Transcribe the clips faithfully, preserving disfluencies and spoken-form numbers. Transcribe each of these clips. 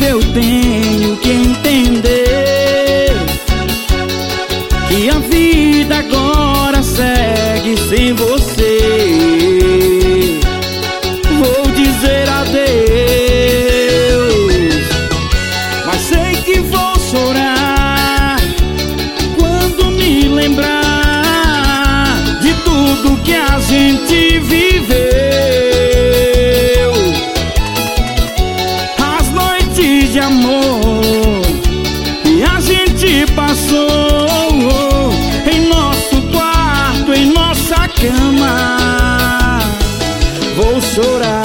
eu tenho que entender que a vida agora segue sem você. Vou dizer adeus, mas sei que vou chorar quando me lembrar de tudo que a gente viveu. As noites de amor que a gente passou em nosso quarto, em nossa cama. Vou chorar.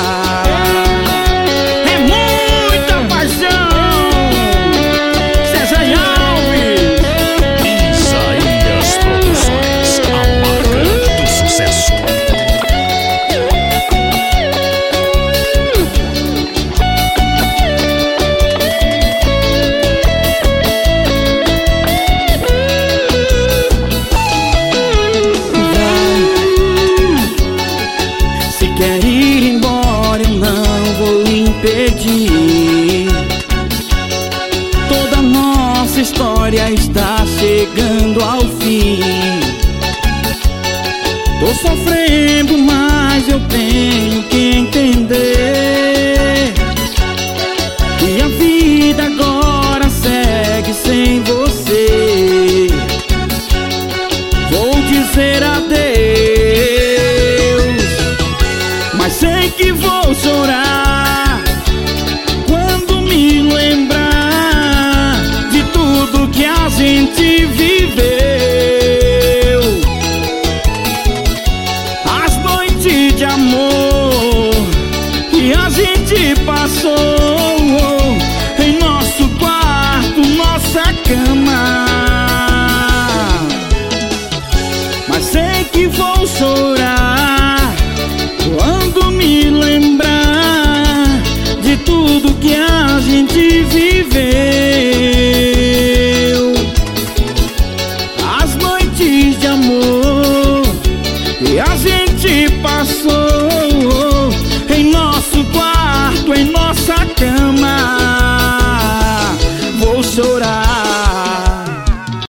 É muita paixão. César Alves. Isaías Produções, a marca do sucesso. Se quer ir embora, eu não vou impedir. Toda nossa história está chegando ao fim. Tô sofrendo, mas eu tenho que entender que a vida agora segue sem você. Vou dizer adeus, mas sei que vou chorar quando me lembrar de tudo que a gente viveu. As noites de amor que a gente passou em nosso quarto, nossa cama. Mas sei que vou chorar quando me lembrar de tudo que a gente viveu. As noites de amor que a gente passou